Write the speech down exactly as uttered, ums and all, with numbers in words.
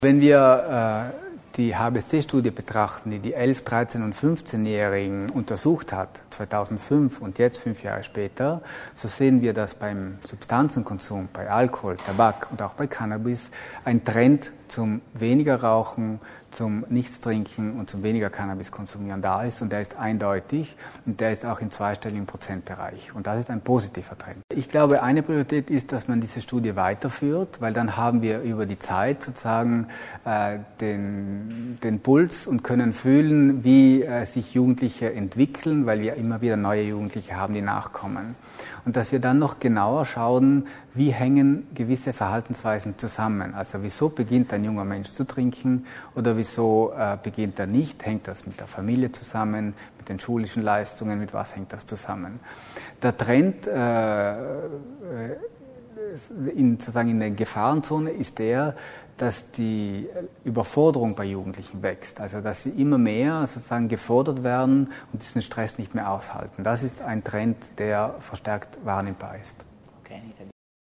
Wenn wir äh, die H B C-Studie betrachten, die die elf-, dreizehn- und fünfzehnjährigen untersucht hat, zweitausendfünf und jetzt fünf Jahre später, so sehen wir, dass beim Substanzenkonsum, bei Alkohol, Tabak und auch bei Cannabis ein Trend zum weniger Rauchen, zum Nichtstrinken und zum weniger Cannabis konsumieren da ist, und der ist eindeutig und der ist auch im zweistelligen Prozentbereich, und das ist ein positiver Trend. Ich glaube, eine Priorität ist, dass man diese Studie weiterführt, weil dann haben wir über die Zeit sozusagen äh, den, den Puls und können fühlen, wie äh, sich Jugendliche entwickeln, weil wir immer wieder neue Jugendliche haben, die nachkommen. Und dass wir dann noch genauer schauen, wie hängen gewisse Verhaltensweisen zusammen. Also wieso beginnt ein junger Mensch zu trinken oder wieso äh, beginnt er nicht? Hängt das mit der Familie zusammen, mit den schulischen Leistungen, mit was hängt das zusammen? Der Trend äh, in, sozusagen in der Gefahrenzone ist der, dass die Überforderung bei Jugendlichen wächst, also dass sie immer mehr sozusagen gefordert werden und diesen Stress nicht mehr aushalten. Das ist ein Trend, der verstärkt wahrnehmbar ist. Okay,